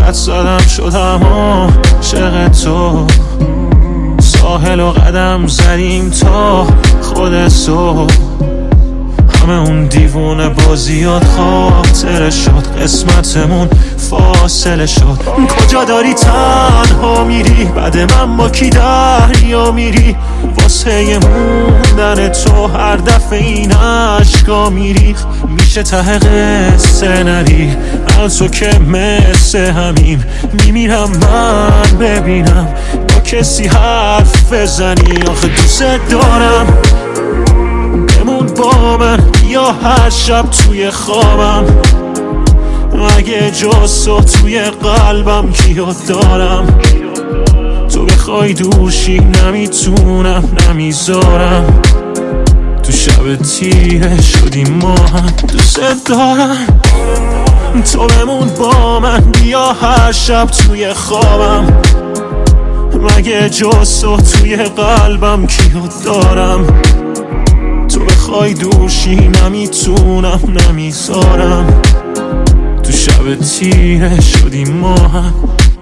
حد زدم شدم عاشق تو، ساحل و قدم زدیم تا خود صبح، همه اون دیوونه بازیات خاطره شد، قسمتمون فاصله شد. کجا داری تنها میری بعد من با کی دریا میری، واسه موندن تو هر دفعه این عشقا میریخ، میشه ته قصه نری از تو که مثل همیم، میمیرم من ببینم با کسی حرف بزنی، آخه دوست دارم بمون با من یا هر شب توی خوابم، اگه جز تو توی قلبم کیو دارم، تو بخوای دورشی نمیتونم نمیذارم، تو شب تیره شدیم ما هم، دوست دارم تو بمون با من بیا هر شب توی خوابم، مگه جز تو توی قلبم کیو دارم، تو بخوای دورشی نمیتونم نمیذارم، تو شب تیره شدیم ما هم.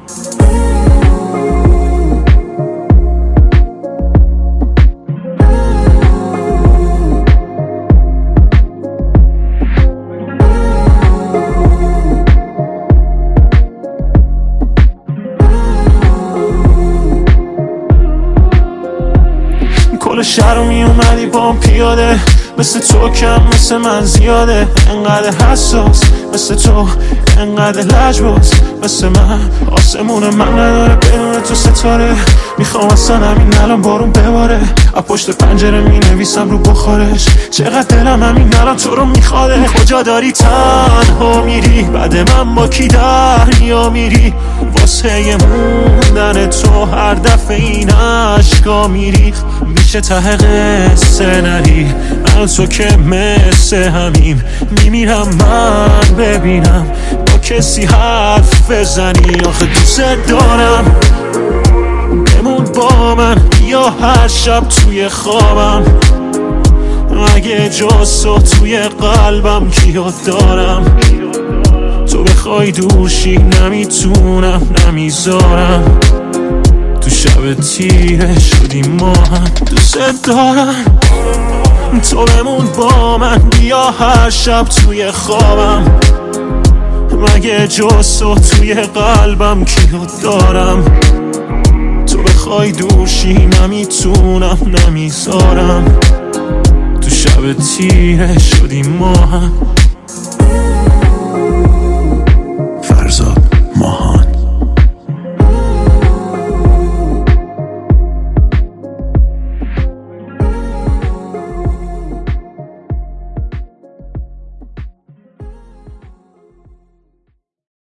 کل شهر رو می اومدی بام پیاده، مثل تو کم مثل من زیاده، انقدر حساس مثل تو، انقدر لجباز مثل من، آسمون من نداره بدون تو ستاره، میخوام اصلا همین الان بارون بباره، از پشت پنجره می نویسم رو بخارش، چقدر دلم همین الان تو رو میخواده. کجا داری تنها میری بعد من با کی دریا میری، واسه موندن تو هر دفعه این عشقا میریخ، میشه ته قصه نری از تو که مثل همیم، میمیرم من ببینم با کسی حرف بزنی، آخه دوست دارم بمون با من یا هر شب توی خوابم، اگه جز تو توی قلبم کیو دارم، تو بخوای دورشی نمیتونم نمیذارم، تو شب تیره شدیم ما هم، دوست دارم تو بمون با من بیا هر شب توی خوابم، مگه جز تو توی قلبم کیو دارم، تو بخوای دورشی نمیتونم نمیذارم، تو شب تیره شدیم ما هم.